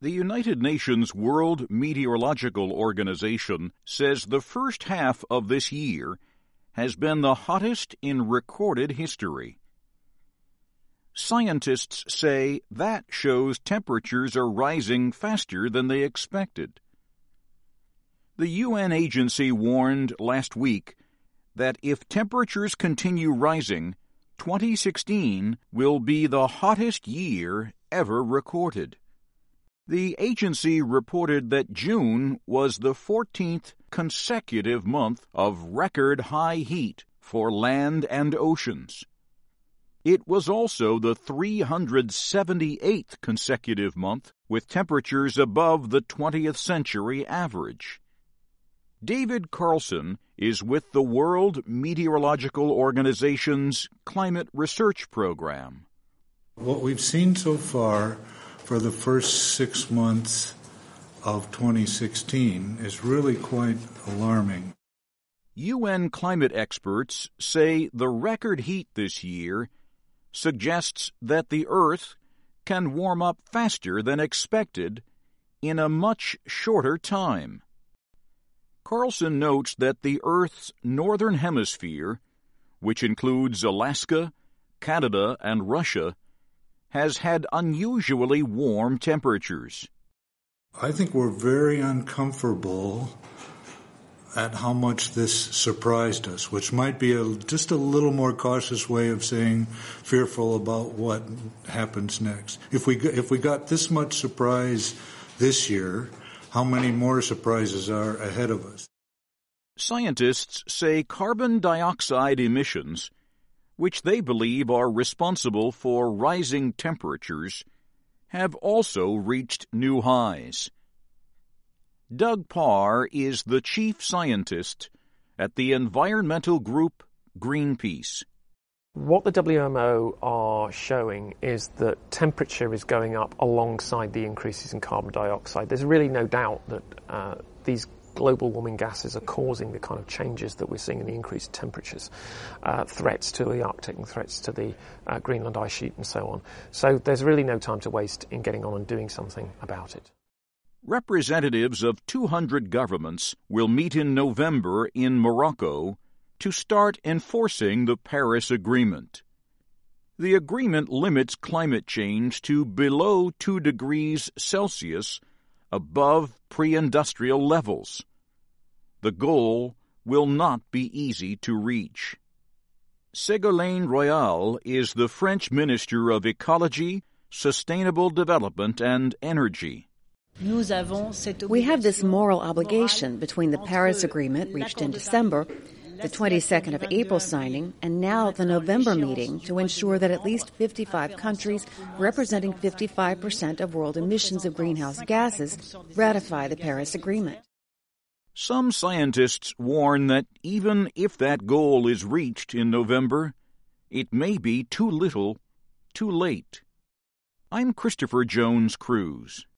The United Nations World Meteorological Organization says the first half of this year has been the hottest in recorded history. Scientists say that shows temperatures are rising faster than they expected. The UN agency warned last week that if temperatures continue rising, 2016 will be the hottest year ever recorded. The agency reported that June was the 14th consecutive month of record high heat for land and oceans. It was also the 378th consecutive month with temperatures above the 20th century average. David Carlson is with the World Meteorological Organization's Climate Research Program. What we've seen so far for the first 6 months of 2016 is really quite alarming. UN climate experts say the record heat this year suggests that the Earth can warm up faster than expected in a much shorter time. Carlson notes that the Earth's northern hemisphere, which includes Alaska, Canada, and Russia, has had unusually warm temperatures. I think we're very uncomfortable at how much this surprised us, which might be just a little more cautious way of saying fearful about what happens next. If we got this much surprise this year, how many more surprises are ahead of us? Scientists say carbon dioxide emissions, which they believe are responsible for rising temperatures, have also reached new highs. Doug Parr is the chief scientist at the environmental group Greenpeace. What the WMO are showing is that temperature is going up alongside the increases in carbon dioxide. There's really no doubt that these global warming gases are causing the kind of changes that we're seeing in the increased temperatures, threats to the Arctic and threats to the Greenland ice sheet and so on. So there's really no time to waste in getting on and doing something about it. Representatives of 200 governments will meet in November in Morocco to start enforcing the Paris Agreement. The agreement limits climate change to below 2 degrees Celsius above pre-industrial levels. The goal will not be easy to reach. Ségolène Royal is the French Minister of Ecology, Sustainable Development and Energy. We have this moral obligation between the Paris Agreement reached in December, the 22nd of April signing, and now the November meeting to ensure that at least 55 countries representing 55% of world emissions of greenhouse gases ratify the Paris Agreement. Some scientists warn that even if that goal is reached in November, it may be too little, too late. I'm Christopher Jones Cruz.